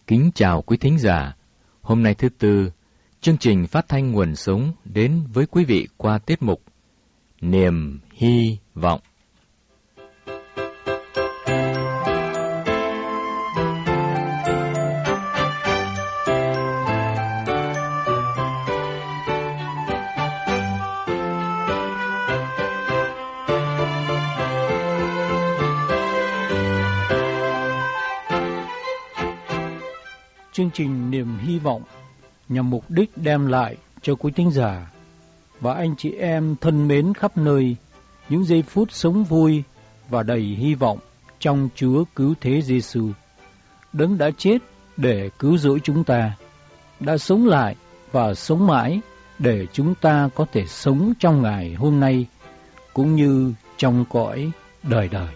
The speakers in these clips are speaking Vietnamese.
Kính chào quý thính giả. Hôm nay thứ Tư, chương trình phát thanh nguồn sống đến với quý vị qua tiết mục Niềm Hy Vọng. Chương trình Niềm Hy Vọng nhằm mục đích đem lại cho quý thính giả và anh chị em thân mến khắp nơi những giây phút sống vui và đầy hy vọng trong Chúa Cứu Thế Giêsu, Đấng đã chết để cứu rỗi chúng ta, đã sống lại và sống mãi để chúng ta có thể sống trong ngày hôm nay cũng như trong cõi đời đời.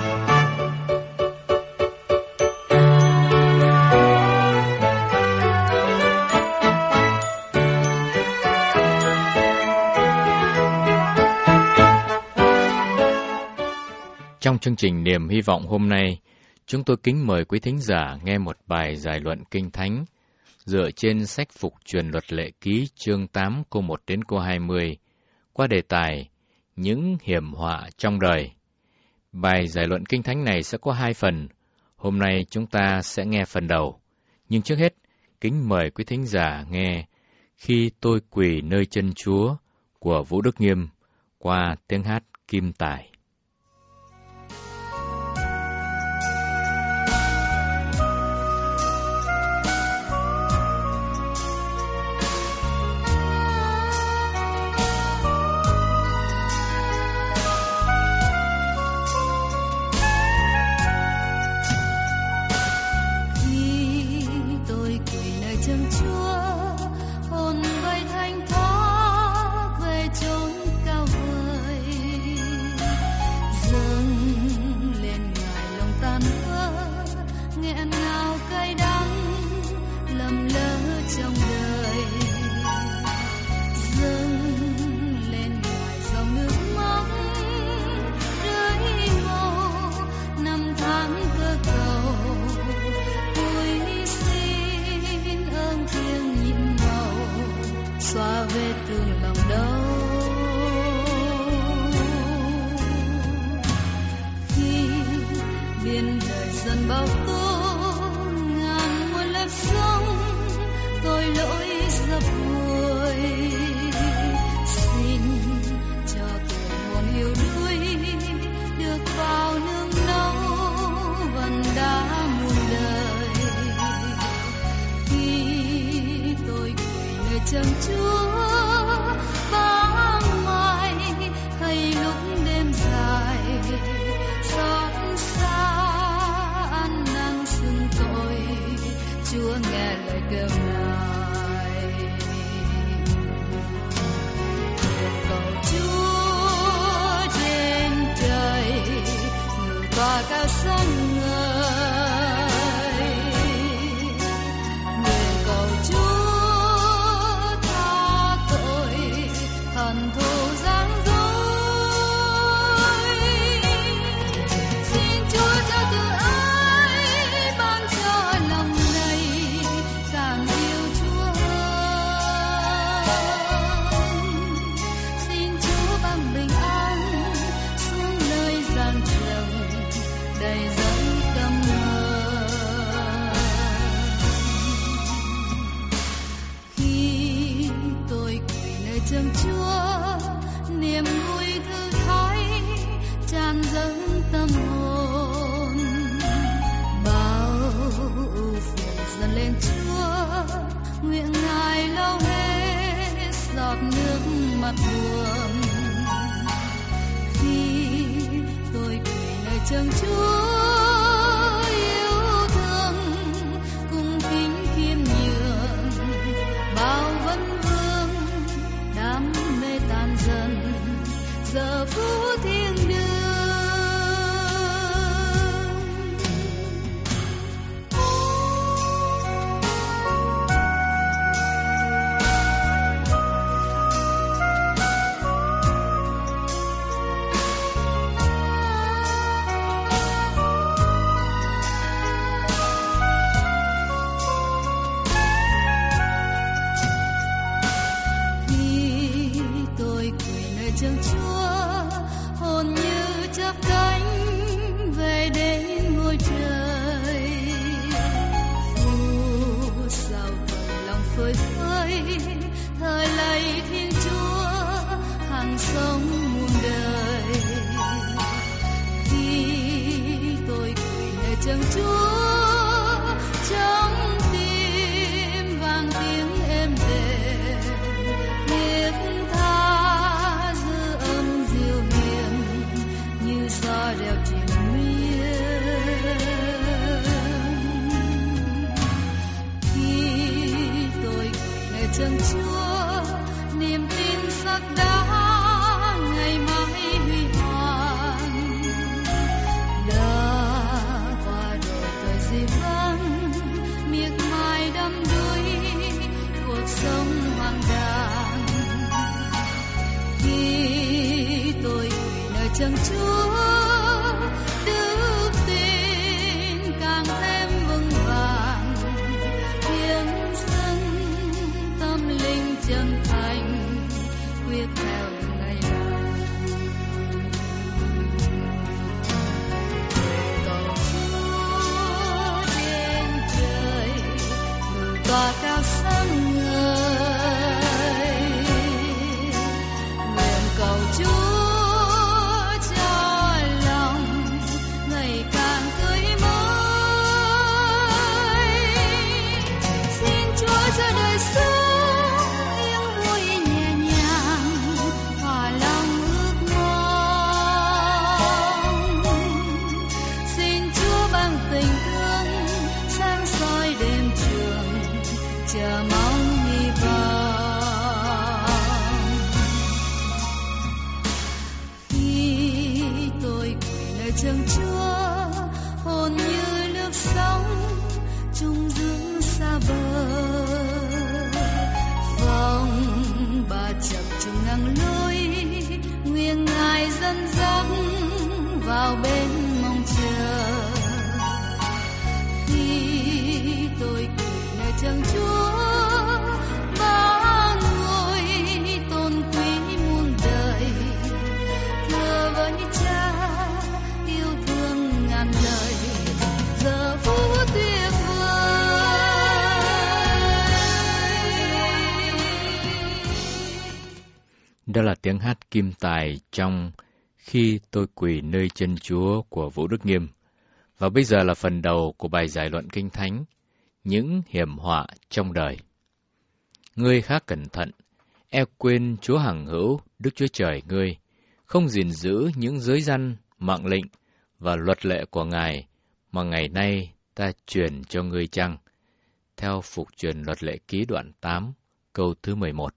Trong chương trình Niềm Hy Vọng hôm nay, chúng tôi kính mời quý thính giả nghe một bài giải luận Kinh Thánh dựa trên sách Phục Truyền Luật Lệ Ký chương 8 câu 1 đến câu 20 qua đề tài Những hiểm họa trong đời. Bài giải luận Kinh Thánh này sẽ có 2 phần. Hôm nay chúng ta sẽ nghe phần đầu. Nhưng trước hết, kính mời quý thính giả nghe Khi tôi quỳ nơi chân Chúa của Vũ Đức Nghiêm qua tiếng hát Kim Tài. Chân Chúa vắng mai hay lúc đêm dài xót xa ăn năn xưng tội, Chúa nghe lời kêu nài. Cầu Chúa trên trời ngự tỏa cao xanh ngời, nguyện cầu Chúa Chúa chân Chúa, niềm tin sắc đá ngày mai huy hoàng. Đã qua rồi thời dĩ vắng, miệt mài đắm đuối cuộc sống hoang đàng. Khi tôi quỳ nơi chân Chúa, đức tin càng thêm vững vàng, hiến dâng tâm linh chân thành, quyết theo ngày lành. Cầu Chúa trên trời, ngự tỏa cao sáng ngời, nguyện cầu Chúa cho lòng ngày càng tươi mới. Xin Chúa cho đời sống yên vui nhẹ nhàng, hòa lòng ước mong. Xin Chúa ban tình thương sáng soi đêm trường, chờ mong hy vọng. Khi tôi quỳ nơi chân Chúa, hồn như nước sóng trung dưỡng xa bờ. Vòng ba chập trùng nắng lối, nguyện Ngài dẫn dắt vào bên mong chờ. Khi tôi quỳ nơi chân Chúa, ba ngôi tôn quý muôn đời, thưa với Cha yêu thương ngàn lời, giờ phút tuyệt vời. Đó là tiếng hát kim tài trong Khi tôi quỳ nơi chân Chúa của Vũ Đức Nghiêm. Và bây giờ là phần đầu của bài giải luận Kinh Thánh, những hiểm họa trong đời. Ngươi khá cẩn thận, e quên Chúa hằng hữu, Đức Chúa Trời ngươi, không gìn giữ những giới răn, mạng lệnh và luật lệ của Ngài mà ngày nay ta truyền cho ngươi chăng? Theo Phục truyền Luật Lệ Ký đoạn 8, câu thứ 11.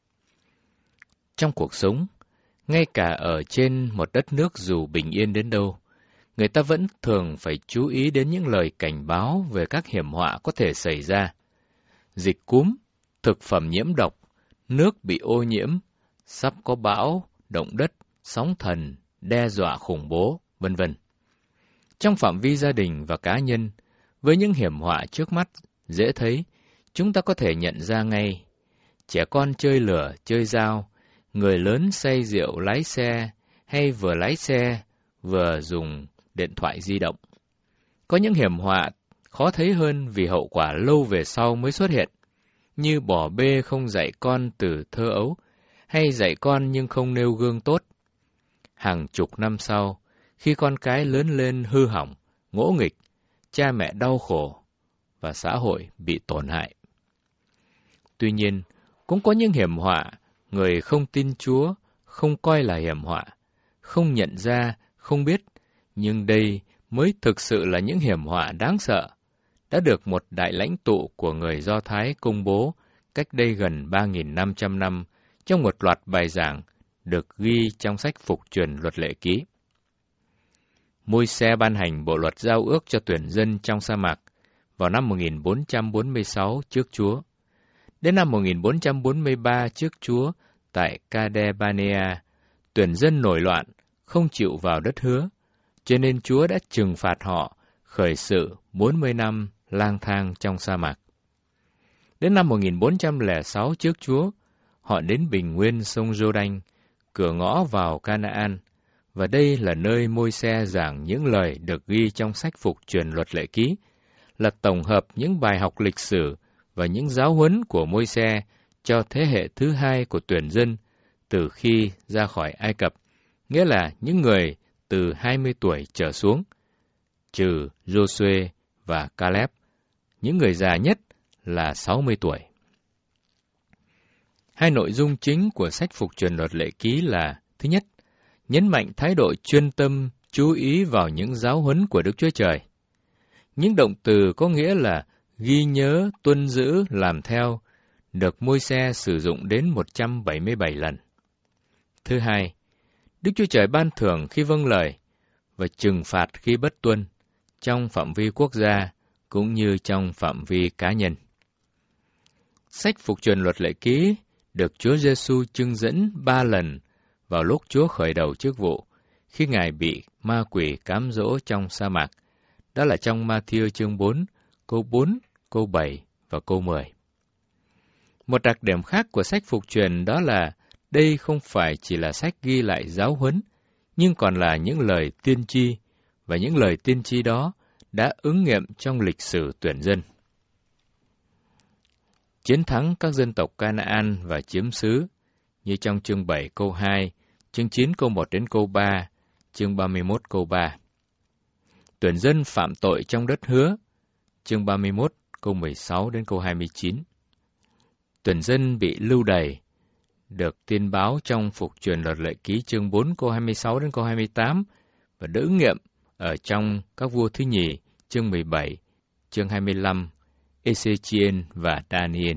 Trong cuộc sống, ngay cả ở trên một đất nước dù bình yên đến đâu, người ta vẫn thường phải chú ý đến những lời cảnh báo về các hiểm họa có thể xảy ra. Dịch cúm, thực phẩm nhiễm độc, nước bị ô nhiễm, sắp có bão, động đất, sóng thần, đe dọa khủng bố, vân vân. Trong phạm vi gia đình và cá nhân, với những hiểm họa trước mắt dễ thấy, chúng ta có thể nhận ra ngay. Trẻ con chơi lửa, chơi dao, người lớn say rượu lái xe, hay vừa lái xe, vừa dùng điện thoại di động. Có những hiểm họa khó thấy hơn vì hậu quả lâu về sau mới xuất hiện, như bỏ bê không dạy con từ thơ ấu, hay dạy con nhưng không nêu gương tốt. Hàng chục năm sau, khi con cái lớn lên hư hỏng, ngỗ nghịch, cha mẹ đau khổ, và xã hội bị tổn hại. Tuy nhiên, cũng có những hiểm họa, người không tin Chúa, không coi là hiểm họa, không nhận ra, không biết, nhưng đây mới thực sự là những hiểm họa đáng sợ, đã được một đại lãnh tụ của người Do Thái công bố cách đây gần 3.500 năm trong một loạt bài giảng được ghi trong sách Phục truyền Luật Lệ Ký. Môi-se ban hành bộ luật giao ước cho tuyển dân trong sa mạc vào năm 1446 trước Chúa. Đến năm 1443 trước Chúa, tại Kadesh-barnea, tuyển dân nổi loạn, không chịu vào đất hứa, cho nên Chúa đã trừng phạt họ, khởi sự 40 năm lang thang trong sa mạc. Đến năm 1406 trước Chúa, họ đến bình nguyên sông Giô-đanh, cửa ngõ vào Canaan, và đây là nơi Môi-se giảng những lời được ghi trong sách Phục truyền Luật Lệ Ký, là tổng hợp những bài học lịch sử và những giáo huấn của Môi-se cho thế hệ thứ hai của tuyển dân từ khi ra khỏi Ai Cập, nghĩa là những người từ 20 tuổi trở xuống, trừ Giô-suê và Caleb, những người già nhất là 60 tuổi. Hai nội dung chính của sách Phục truyền Luật Lệ Ký là: thứ nhất, nhấn mạnh thái độ chuyên tâm, chú ý vào những giáo huấn của Đức Chúa Trời. Những động từ có nghĩa là ghi nhớ, tuân giữ, làm theo, được Môi-se sử dụng đến 177 lần. Thứ hai, Đức Chúa Trời ban thưởng khi vâng lời và trừng phạt khi bất tuân, trong phạm vi quốc gia cũng như trong phạm vi cá nhân. Sách Phục truyền Luật Lệ Ký được Chúa Giêsu trưng dẫn 3 lần vào lúc Chúa khởi đầu chức vụ, khi Ngài bị ma quỷ cám dỗ trong sa mạc. Đó là trong Ma-thi-ơ chương 4, câu 4, câu 7 và câu 10. Một đặc điểm khác của sách Phục truyền đó là đây không phải chỉ là sách ghi lại giáo huấn, nhưng còn là những lời tiên tri, và những lời tiên tri đó đã ứng nghiệm trong lịch sử tuyển dân. Chiến thắng các dân tộc Canaan và chiếm xứ, như trong chương 7 câu 2, chương 9 câu 1 đến câu 3, chương 31 câu 3. Tuyển dân phạm tội trong đất hứa, chương 31 câu 16 đến câu 29. Tuyển dân bị lưu đày, được tiên báo trong Phục truyền Luật Lệ Ký chương 4 câu 26 đến câu 28 và được ứng nghiệm ở trong các vua thứ nhì chương 17, chương 25, Ê-xê-chi-ên và Đa-ni-ên.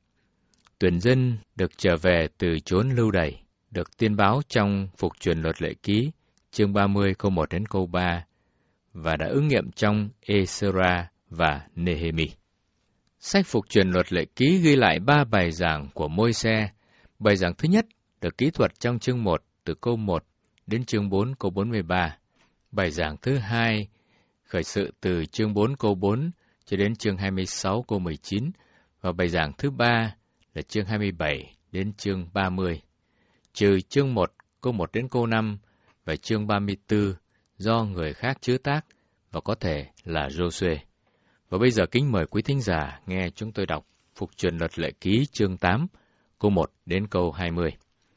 Tuyển dân được trở về từ chốn lưu đày, được tiên báo trong Phục truyền Luật Lệ Ký chương 30 câu 1 đến câu 3 và đã ứng nghiệm trong Ê-sơ-ra và Nê-hê-mi. Sách Phục truyền Luật Lệ Ký ghi lại 3 bài giảng của Môi-se. Bài giảng thứ nhất được kỹ thuật trong chương 1 từ câu 1 đến chương 4 câu 43. Bài giảng thứ hai khởi sự từ chương 4 câu 4 cho đến chương 26 câu 19. Và bài giảng thứ ba là chương 27 đến chương 30. Trừ chương 1 câu 1 đến câu 5 và chương 34 do người khác chứa tác và có thể là Giô-suê. Và bây giờ kính mời quý thính giả nghe chúng tôi đọc Phục truyền Luật Lệ Ký chương 8, câu 1 đến câu 20.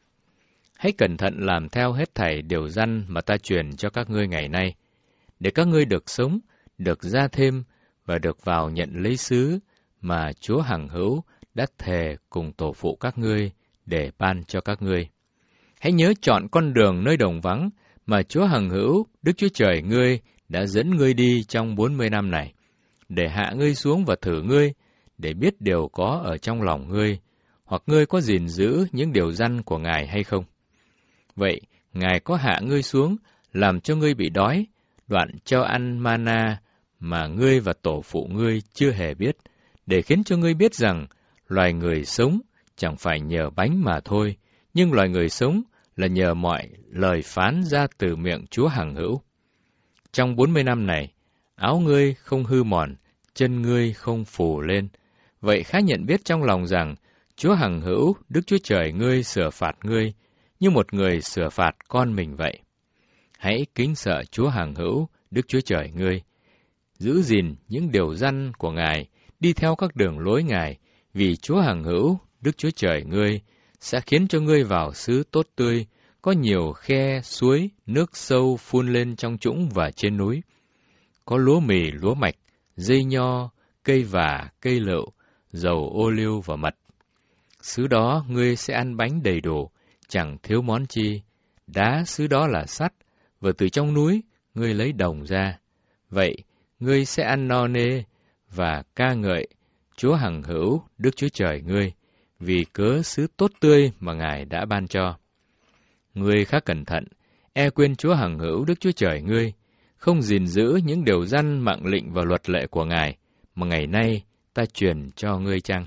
Hãy cẩn thận làm theo hết thảy điều răn mà ta truyền cho các ngươi ngày nay, để các ngươi được sống, được ra thêm và được vào nhận lấy xứ mà Chúa hằng hữu đã thề cùng tổ phụ các ngươi để ban cho các ngươi. Hãy nhớ chọn con đường nơi đồng vắng mà Chúa hằng hữu, Đức Chúa Trời ngươi đã dẫn ngươi đi trong 40 năm này, để hạ ngươi xuống và thử ngươi, để biết điều có ở trong lòng ngươi, hoặc ngươi có gìn giữ những điều răn của Ngài hay không. Vậy, Ngài có hạ ngươi xuống, làm cho ngươi bị đói, đoạn cho ăn mana mà ngươi và tổ phụ ngươi chưa hề biết, để khiến cho ngươi biết rằng loài người sống chẳng phải nhờ bánh mà thôi, nhưng loài người sống là nhờ mọi lời phán ra từ miệng Chúa hằng hữu. Trong 40 năm này, áo ngươi không hư mòn, chân ngươi không phù lên. Vậy khá nhận biết trong lòng rằng Chúa hằng hữu, Đức Chúa Trời ngươi sửa phạt ngươi, như một người sửa phạt con mình vậy. Hãy kính sợ Chúa hằng hữu, Đức Chúa Trời ngươi, giữ gìn những điều răn của Ngài, đi theo các đường lối Ngài, vì Chúa hằng hữu, Đức Chúa Trời ngươi, sẽ khiến cho ngươi vào xứ tốt tươi, có nhiều khe, suối, nước sâu phun lên trong trũng và trên núi. Có lúa mì, lúa mạch, dây nho, cây vả, cây lựu, dầu ô liu và mật. Xứ đó ngươi sẽ ăn bánh đầy đủ, chẳng thiếu món chi. Đá xứ đó là sắt, và từ trong núi ngươi lấy đồng ra. Vậy, ngươi sẽ ăn no nê và ca ngợi Chúa hằng hữu, Đức Chúa Trời ngươi, vì cớ xứ tốt tươi mà Ngài đã ban cho. Ngươi khá cẩn thận, quên Chúa hằng hữu, Đức Chúa Trời ngươi, không gìn giữ những điều răn mạng lệnh và luật lệ của Ngài, mà ngày nay ta truyền cho ngươi chăng?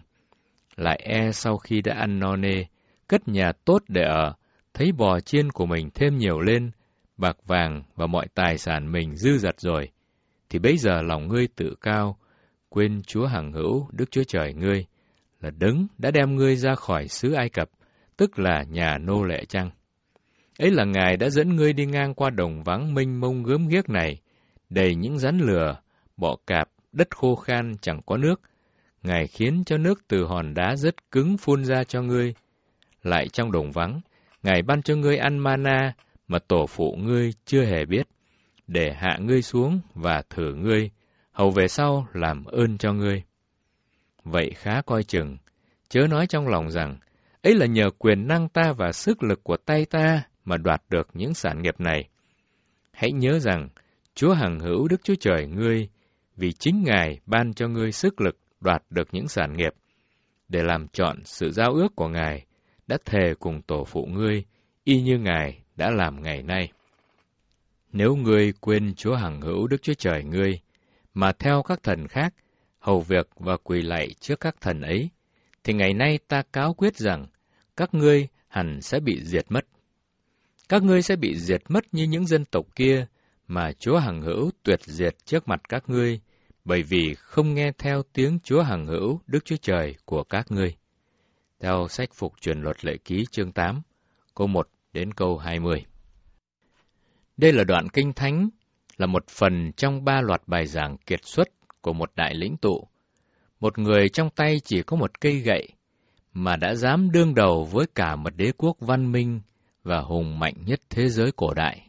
Lại sau khi đã ăn no nê, cất nhà tốt để ở, thấy bò chiên của mình thêm nhiều lên, bạc vàng và mọi tài sản mình dư dật rồi, thì bấy giờ lòng ngươi tự cao, quên Chúa hằng hữu, Đức Chúa Trời ngươi, là đấng đã đem ngươi ra khỏi xứ Ai Cập, tức là nhà nô lệ chăng? Ấy là Ngài đã dẫn ngươi đi ngang qua đồng vắng mênh mông gớm ghiếc này, đầy những rắn lừa, bọ cạp, đất khô khan chẳng có nước. Ngài khiến cho nước từ hòn đá rất cứng phun ra cho ngươi. Lại trong đồng vắng, Ngài ban cho ngươi ăn mana mà tổ phụ ngươi chưa hề biết, để hạ ngươi xuống và thử ngươi, hầu về sau làm ơn cho ngươi. Vậy khá coi chừng, chớ nói trong lòng rằng, ấy là nhờ quyền năng ta và sức lực của tay ta mà đoạt được những sản nghiệp này. Hãy nhớ rằng, Chúa hằng hữu, Đức Chúa Trời ngươi, vì chính Ngài ban cho ngươi sức lực đoạt được những sản nghiệp, để làm trọn sự giao ước của Ngài, đã thề cùng tổ phụ ngươi, y như Ngài đã làm ngày nay. Nếu ngươi quên Chúa hằng hữu Đức Chúa Trời ngươi, mà theo các thần khác, hầu việc và quỳ lạy trước các thần ấy, thì ngày nay ta cáo quyết rằng, các ngươi hẳn sẽ bị diệt mất. Các ngươi sẽ bị diệt mất như những dân tộc kia, mà Chúa hằng hữu tuyệt diệt trước mặt các ngươi, bởi vì không nghe theo tiếng Chúa hằng hữu Đức Chúa Trời của các ngươi. Theo sách Phục Truyền Luật Lệ Ký chương 8, câu 1 đến câu 20. Đây là đoạn kinh thánh, là một phần trong 3 loạt bài giảng kiệt xuất của một đại lĩnh tụ, một người trong tay chỉ có một cây gậy, mà đã dám đương đầu với cả một đế quốc văn minh và hùng mạnh nhất thế giới cổ đại.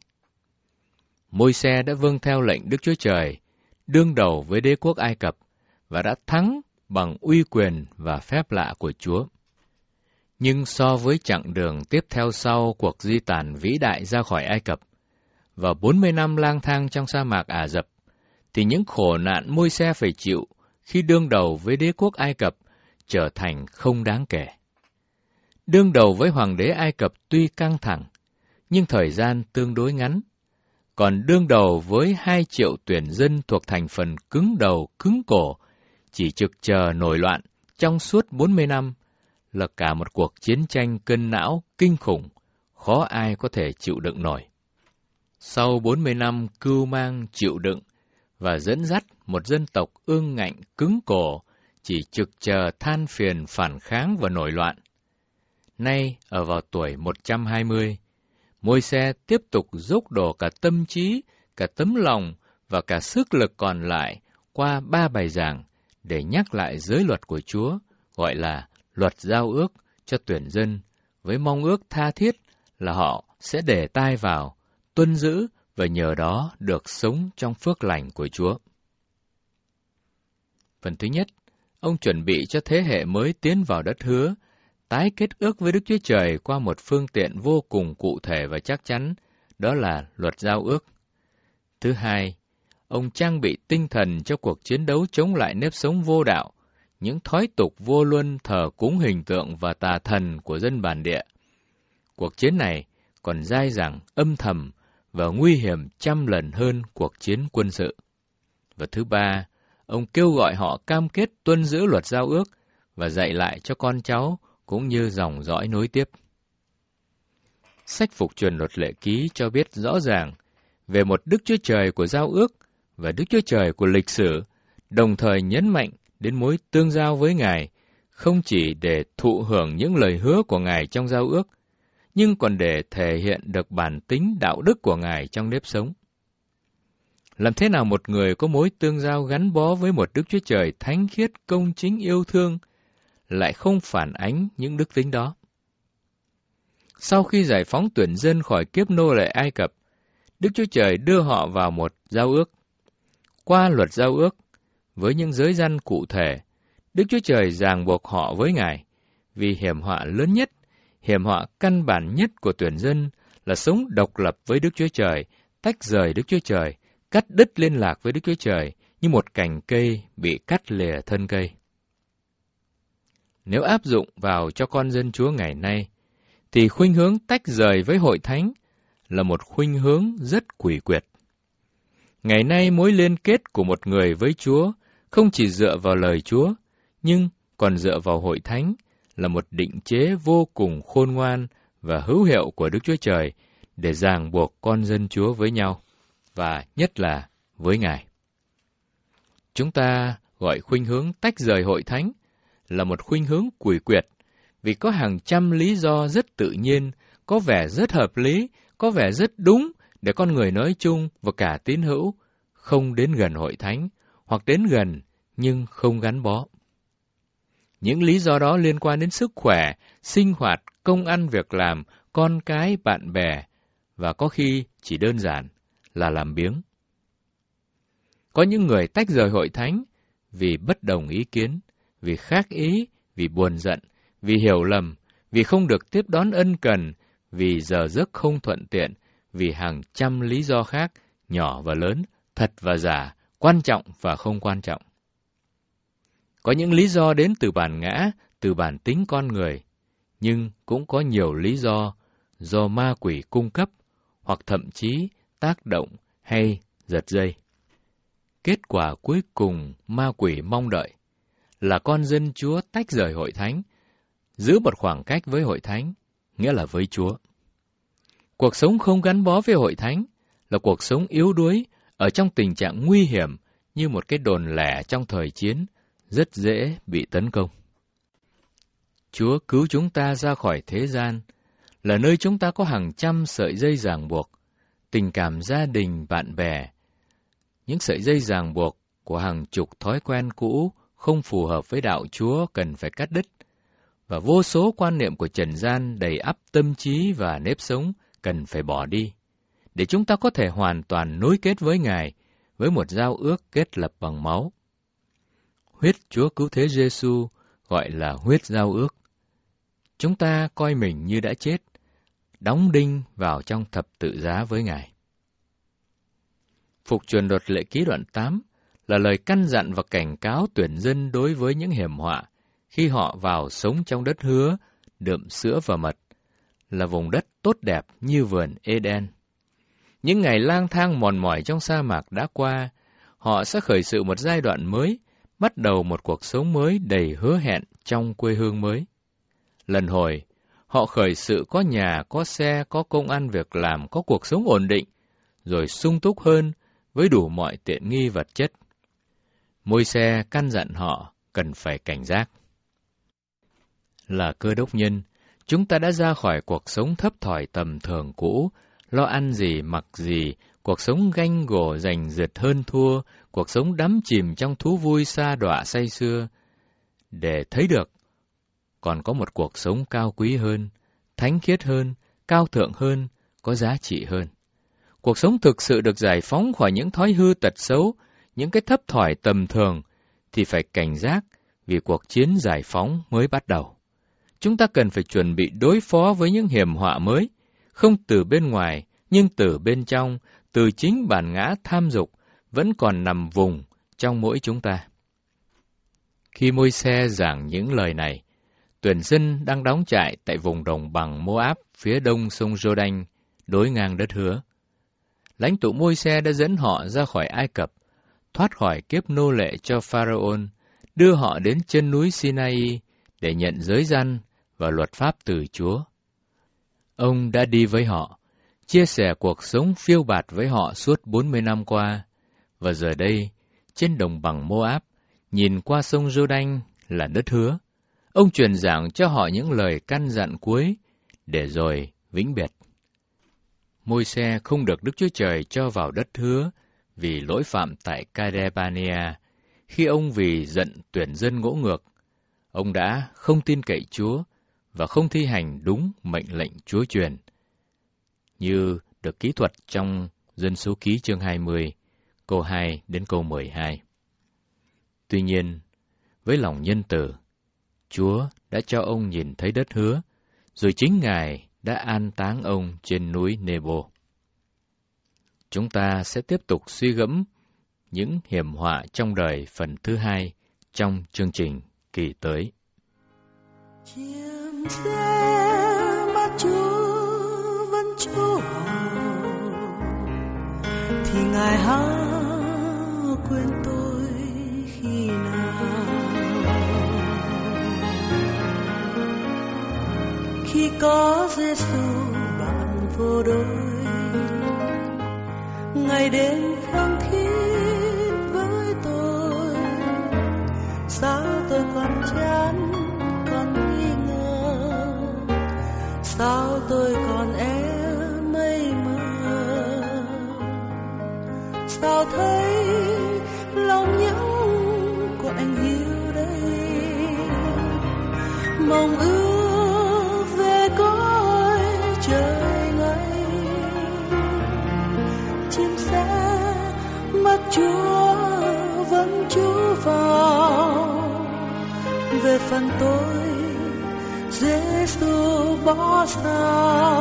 Môi-se đã vâng theo lệnh Đức Chúa Trời, đương đầu với đế quốc Ai Cập, và đã thắng bằng uy quyền và phép lạ của Chúa. Nhưng so với chặng đường tiếp theo sau cuộc di tản vĩ đại ra khỏi Ai Cập, và 40 năm lang thang trong sa mạc Ả Rập, thì những khổ nạn Môi-se phải chịu khi đương đầu với đế quốc Ai Cập trở thành không đáng kể. Đương đầu với hoàng đế Ai Cập tuy căng thẳng, nhưng thời gian tương đối ngắn, còn đương đầu với 2 triệu tuyển dân thuộc thành phần cứng đầu cứng cổ, chỉ trực chờ nổi loạn trong suốt 40 năm, là cả một cuộc chiến tranh cân não kinh khủng, khó ai có thể chịu đựng nổi. Sau 40 năm cưu mang chịu đựng và dẫn dắt một dân tộc ương ngạnh cứng cổ, chỉ trực chờ than phiền phản kháng và nổi loạn. Nay, ở vào tuổi 120, Môi-se tiếp tục dốc đổ cả tâm trí, cả tấm lòng và cả sức lực còn lại qua 3 bài giảng để nhắc lại giới luật của Chúa, gọi là luật giao ước cho tuyển dân, với mong ước tha thiết là họ sẽ để tai vào, tuân giữ và nhờ đó được sống trong phước lành của Chúa. Phần thứ nhất, ông chuẩn bị cho thế hệ mới tiến vào đất hứa, tái kết ước với Đức Chúa Trời qua một phương tiện vô cùng cụ thể và chắc chắn, đó là luật giao ước. Thứ hai, ông trang bị tinh thần cho cuộc chiến đấu chống lại nếp sống vô đạo, những thói tục vô luân thờ cúng hình tượng và tà thần của dân bản địa. Cuộc chiến này còn dai dẳng, âm thầm và nguy hiểm trăm lần hơn cuộc chiến quân sự. Và thứ ba, ông kêu gọi họ cam kết tuân giữ luật giao ước và dạy lại cho con cháu cũng như dòng dõi nối tiếp. Sách Phục Truyền Luật Lệ Ký cho biết rõ ràng về một Đức Chúa Trời của giao ước và Đức Chúa Trời của lịch sử, đồng thời nhấn mạnh đến mối tương giao với Ngài, không chỉ để thụ hưởng những lời hứa của Ngài trong giao ước, nhưng còn để thể hiện được bản tính đạo đức của Ngài trong nếp sống. Làm thế nào một người có mối tương giao gắn bó với một Đức Chúa Trời thánh khiết, công chính, yêu thương, lại không phản ánh những đức tính đó? Sau khi giải phóng tuyển dân khỏi kiếp nô lệ Ai Cập, Đức Chúa Trời đưa họ vào một giao ước. Qua luật giao ước, với những giới răn cụ thể, Đức Chúa Trời ràng buộc họ với Ngài, vì hiểm họa lớn nhất, hiểm họa căn bản nhất của tuyển dân là sống độc lập với Đức Chúa Trời, tách rời Đức Chúa Trời, cắt đứt liên lạc với Đức Chúa Trời như một cành cây bị cắt lìa thân cây. Nếu áp dụng vào cho con dân Chúa ngày nay, thì khuynh hướng tách rời với hội thánh là một khuynh hướng rất quỷ quyệt. Ngày nay mối liên kết của một người với Chúa không chỉ dựa vào lời Chúa, nhưng còn dựa vào hội thánh là một định chế vô cùng khôn ngoan và hữu hiệu của Đức Chúa Trời để ràng buộc con dân Chúa với nhau, và nhất là với Ngài. Chúng ta gọi khuynh hướng tách rời hội thánh là một khuynh hướng quỷ quyệt, vì có hàng trăm lý do rất tự nhiên, có vẻ rất hợp lý, có vẻ rất đúng để con người nói chung và cả tín hữu không đến gần hội thánh, hoặc đến gần nhưng không gắn bó. Những lý do đó liên quan đến sức khỏe, sinh hoạt, công ăn việc làm, con cái, bạn bè, và có khi chỉ đơn giản là làm biếng. Có những người tách rời hội thánh vì bất đồng ý kiến, vì khác ý, vì buồn giận, vì hiểu lầm, vì không được tiếp đón ân cần, vì giờ giấc không thuận tiện, vì hàng trăm lý do khác, nhỏ và lớn, thật và giả, quan trọng và không quan trọng. Có những lý do đến từ bản ngã, từ bản tính con người, nhưng cũng có nhiều lý do ma quỷ cung cấp, hoặc thậm chí tác động hay giật dây. Kết quả cuối cùng ma quỷ mong đợi là con dân Chúa tách rời hội thánh, giữ một khoảng cách với hội thánh, nghĩa là với Chúa. Cuộc sống không gắn bó với hội thánh là cuộc sống yếu đuối, ở trong tình trạng nguy hiểm như một cái đồn lẻ trong thời chiến, rất dễ bị tấn công. Chúa cứu chúng ta ra khỏi thế gian, là nơi chúng ta có hàng trăm sợi dây ràng buộc, tình cảm gia đình, bạn bè. Những sợi dây ràng buộc của hàng chục thói quen cũ không phù hợp với đạo Chúa cần phải cắt đứt, và vô số quan niệm của trần gian đầy ắp tâm trí và nếp sống cần phải bỏ đi, để chúng ta có thể hoàn toàn nối kết với Ngài, với một giao ước kết lập bằng máu. Huyết Chúa Cứu Thế Giêsu gọi là huyết giao ước. Chúng ta coi mình như đã chết, đóng đinh vào trong thập tự giá với Ngài. Phục truyền luật lệ ký đoạn 8 là lời căn dặn và cảnh cáo tuyển dân đối với những hiểm họa khi họ vào sống trong đất hứa, đượm sữa và mật, là vùng đất tốt đẹp như vườn Eden. Những ngày lang thang mòn mỏi trong sa mạc đã qua, họ sẽ khởi sự một giai đoạn mới, bắt đầu một cuộc sống mới đầy hứa hẹn trong quê hương mới. Lần hồi, họ khởi sự có nhà, có xe, có công ăn việc làm, có cuộc sống ổn định, rồi sung túc hơn với đủ mọi tiện nghi vật chất. Môi-se căn dặn họ cần phải cảnh giác. Là Cơ Đốc nhân, chúng ta đã ra khỏi cuộc sống thấp thỏi tầm thường cũ, lo ăn gì, mặc gì, cuộc sống ganh gổ giành giật hơn thua, cuộc sống đắm chìm trong thú vui sa đọa say sưa, để thấy được còn có một cuộc sống cao quý hơn, thánh khiết hơn, cao thượng hơn, có giá trị hơn. Cuộc sống thực sự được giải phóng khỏi những thói hư tật xấu, những cái thấp thỏi tầm thường, thì phải cảnh giác vì cuộc chiến giải phóng mới bắt đầu. Chúng ta cần phải chuẩn bị đối phó với những hiểm họa mới, không từ bên ngoài, nhưng từ bên trong, từ chính bản ngã tham dục, vẫn còn nằm vùng trong mỗi chúng ta. Khi Môi-se giảng những lời này, tuyển dân đang đóng trại tại vùng đồng bằng Mô-áp phía đông sông Giô-đanh, đối ngang đất hứa. Lãnh tụ Môi-se đã dẫn họ ra khỏi Ai Cập, thoát khỏi kiếp nô lệ cho Pharaon, đưa họ đến chân núi Sinai để nhận giới răn và luật pháp từ Chúa. Ông đã đi với họ, chia sẻ cuộc sống phiêu bạt với họ suốt 40 năm qua, và giờ đây, trên đồng bằng Mô-áp, nhìn qua sông Giô-đanh là đất hứa, ông truyền giảng cho họ những lời căn dặn cuối, để rồi vĩnh biệt. Môi-se không được Đức Chúa Trời cho vào đất hứa vì lỗi phạm tại Kadesh-barnea, khi ông vì giận tuyển dân ngỗ ngược. Ông đã không tin cậy Chúa và không thi hành đúng mệnh lệnh Chúa truyền, như được kỹ thuật trong Dân Số Ký chương 20, câu 2 đến câu 12. Tuy nhiên, với lòng nhân từ, Chúa đã cho ông nhìn thấy đất hứa, rồi chính Ngài đã an táng ông trên núi Nebo. Chúng ta sẽ tiếp tục suy gẫm những hiểm họa trong đời phần thứ 2 trong chương trình kỳ tới. Chiêm xe mắt Chúa vẫn Chúa thì Ngài há quên tôi khi nào, khi có Giêsu bạn vô đôi, ngày đêm khăng khít với tôi. Sao tôi còn chán, còn nghi ngờ, sao tôi còn mây mờ, sao thấy lòng nhớ của anh hiu đây, mong ước về cõi trời ngây. Chim sẽ mắt Chúa vẫn Chúa vào, về phần tôi Giêsu bỏ xa.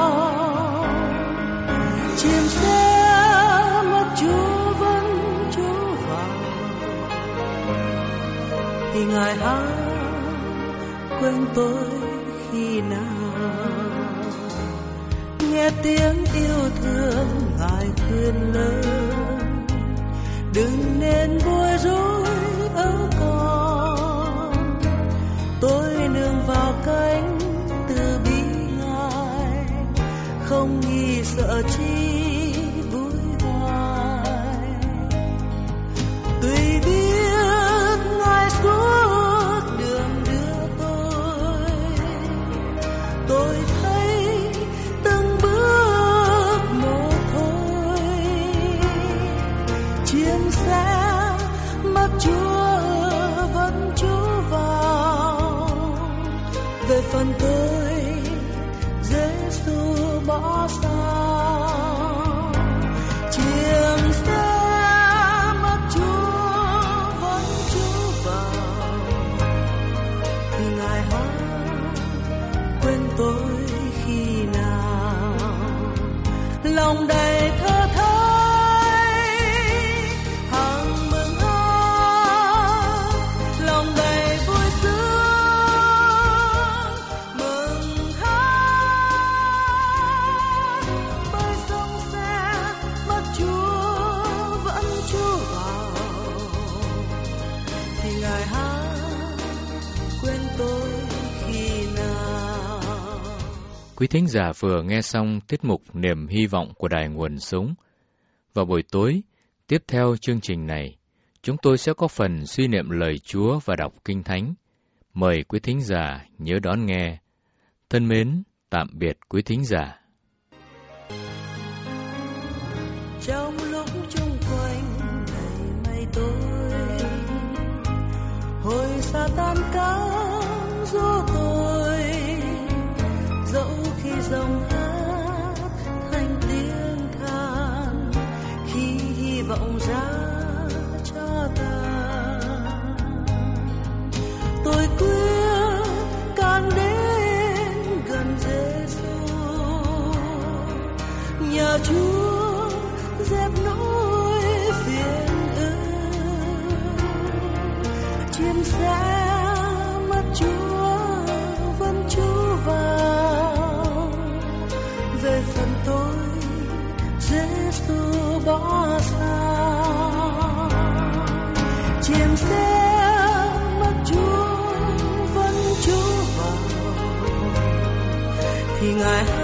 Chim sẽ mắt Chúa vẫn Chúa vào, thì Ngài há quên tôi khi nào. Nghe tiếng yêu thương Ngài khuyên lớn, đừng nên bối rối ở con. Tôi nương vào cánh từ bi Ngài, không nghi sợ chi vui hoài. Tuy biết Ngài suốt đường đưa tôi thấy từng bước một thôi. Chiêm xa mắt Chúa vẫn Chúa vào, về phần tôi Giêsu bỏ xa. Chiêm xa mắt Chúa vẫn Chúa vào, thì Ngài hỏi quên tôi khi nào. Lòng đầy thơ thới hằng mừng hát, lòng đầy vui sướng mừng hát. Bơi sông xe mắt Chúa vẫn Chúa vào, thì Ngài hát quên tôi khi nào. Quý thính giả vừa nghe xong tiết mục Niềm Hy Vọng của Đài Nguồn Sống. Vào buổi tối, tiếp theo chương trình này, chúng tôi sẽ có phần suy niệm lời Chúa và đọc Kinh Thánh. Mời quý thính giả nhớ đón nghe. Thân mến, tạm biệt quý thính giả. Trong lúc chung quanh đầy mây tối, hồi Sa-tan cám dỗ tôi, dẫu khi dòng hát thành tiếng than, khi hy vọng ra cho ta, tôi quyết can đến gần Giêsu, nhờ Chúa dẹp nỗi phiền ưu. Chiêm xa mắt Chúa vẫn Chúa vào, về phần tôi Giêsu bỏ xa. Chiêm xa mắt Chúa vẫn Chúa vào, thì Ngài